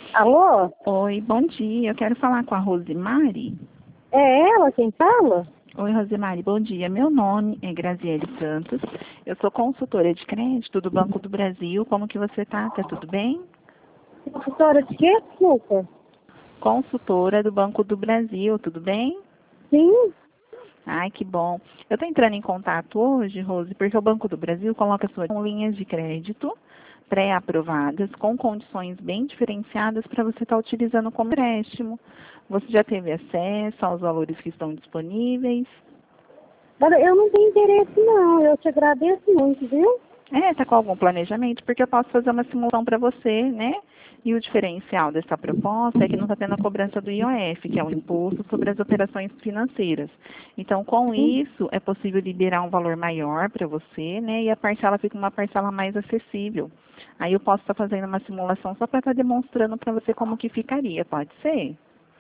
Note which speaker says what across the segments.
Speaker 1: Alô?
Speaker 2: Oi, bom dia. Eu quero falar com a Rosemary.
Speaker 1: É ela quem fala?
Speaker 2: Oi, Rosemary, bom dia. Meu nome é Graziele Santos. Eu sou consultora de crédito do Banco do Brasil. Como que você tá? Tá tudo bem?
Speaker 1: Consultora de quê? Desculpa.
Speaker 2: Consultora do Banco do Brasil, tudo bem?
Speaker 1: Sim?
Speaker 2: Ai, que bom. Eu estou entrando em contato hoje, Rose, porque o Banco do Brasil coloca suas linhas de crédito pré-aprovadas, com condições bem diferenciadas para você estar utilizando como empréstimo. Você já teve acesso aos valores que estão disponíveis?
Speaker 1: Olha, eu não tenho interesse não. Eu te agradeço muito, viu?
Speaker 2: Tá com algum planejamento? Porque eu posso fazer uma simulação para você, né? E o diferencial dessa proposta é que não está tendo a cobrança do IOF, que é o Imposto sobre as Operações Financeiras. Então, com
Speaker 1: Sim.
Speaker 2: isso, é possível liberar um valor maior para você, né? E a parcela fica uma parcela mais acessível. Aí eu posso estar fazendo uma simulação só para estar demonstrando para você como que ficaria, pode ser?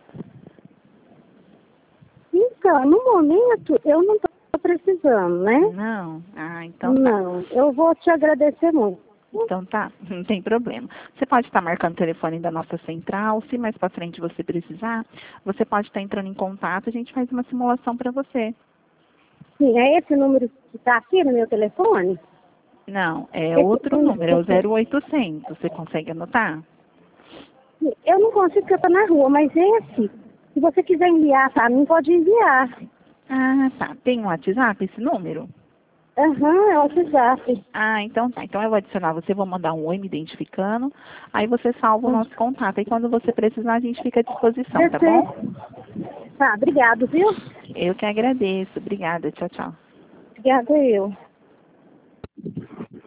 Speaker 1: Então, no momento, eu não estou precisando, né?
Speaker 2: Não? Ah, então tá.
Speaker 1: Não. Eu vou te agradecer muito.
Speaker 2: Então tá, não tem problema. Você pode estar marcando o telefone da nossa central, se mais para frente você precisar, você pode estar entrando em contato, a gente faz uma simulação para você.
Speaker 1: Sim, é esse número que está aqui no meu telefone?
Speaker 2: Não, é
Speaker 1: Esse
Speaker 2: outro
Speaker 1: número
Speaker 2: número, é o 0800. Você consegue anotar?
Speaker 1: eu não consigo porque eu estou na rua, mas esse, se você quiser enviar para mim, pode enviar.
Speaker 2: Ah, tá. Tem um WhatsApp esse número?
Speaker 1: Aham, é o WhatsApp.
Speaker 2: Ah, então tá. Então eu vou adicionar você, vou mandar um oi me identificando, aí você salva o nosso contato. Aí quando você precisar, a gente fica à disposição, tá bom?
Speaker 1: Perfeito. Tá, obrigado, viu?
Speaker 2: Eu que agradeço. Obrigada. Tchau, tchau.
Speaker 1: Obrigada eu.